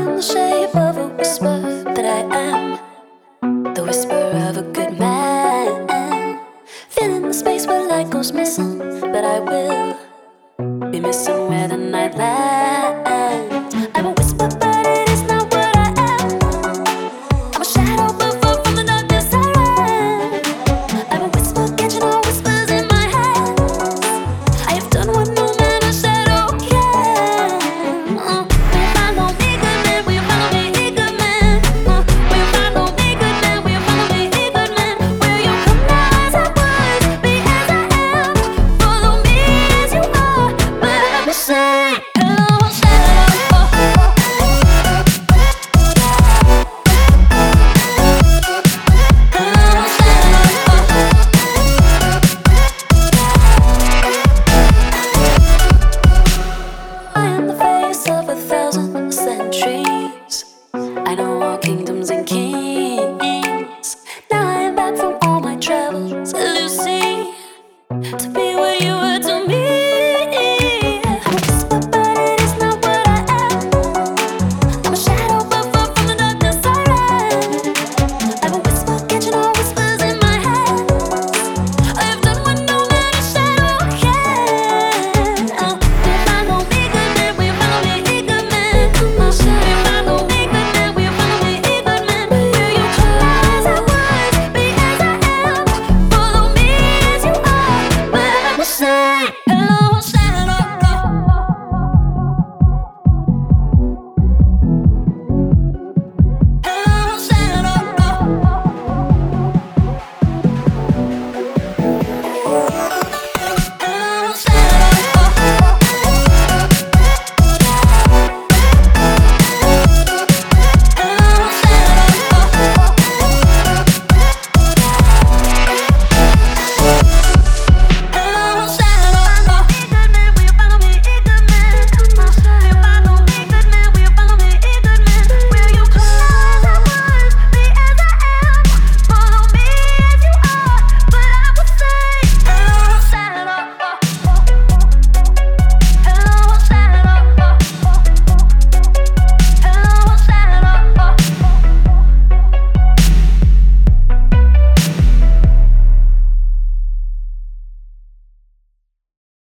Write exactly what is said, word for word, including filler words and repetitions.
in the shape of a whisper that I am the whisper of a good man. Filling the space where light goes missing, but I will be missing where the night lands.